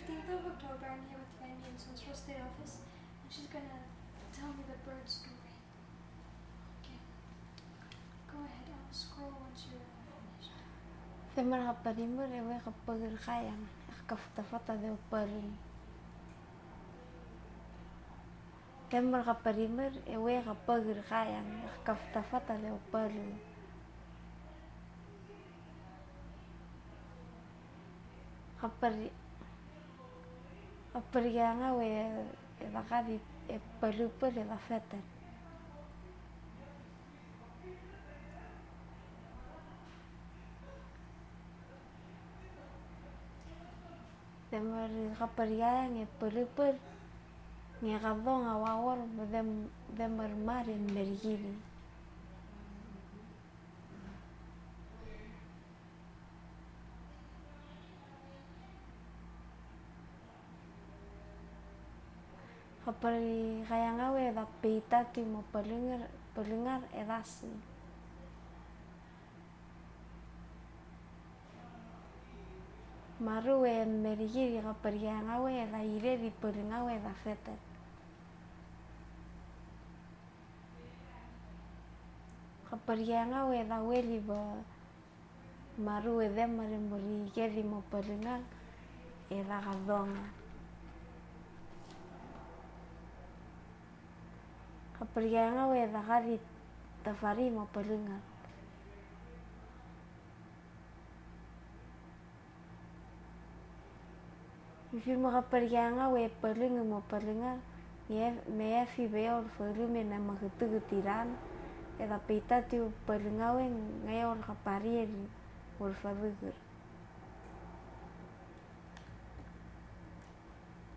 16th of October, I'm here with Randy in Central State Office, and she's gonna tell me the bird story. Okay. Go ahead, I'll scroll once you're finished. Femar kaparimur ewe kapagir kayang kaftafata de uparin. Femar kaparimur ewe kapagir kayang kaftafata de uparin. Kaparianga we evakadi epalupur evafetan. Demar kapariang epalupur ngekadong awawar demar marin mergiri. Kapari kayang awe da peita timo palingar edasi. Maru e merigiri kapari kayang awe da ire di palingawe da fete. Kapari kayang awe da weli ba maru e demare mori geri mo palingar e da kadonga. Kapari kayang awe da kari tafari mo palingar. Ifirma kapari kayang awe palingar mo palingar me efi beor falume na makutugutiran e da peita tiu palingawe ngayor kapari or falugur.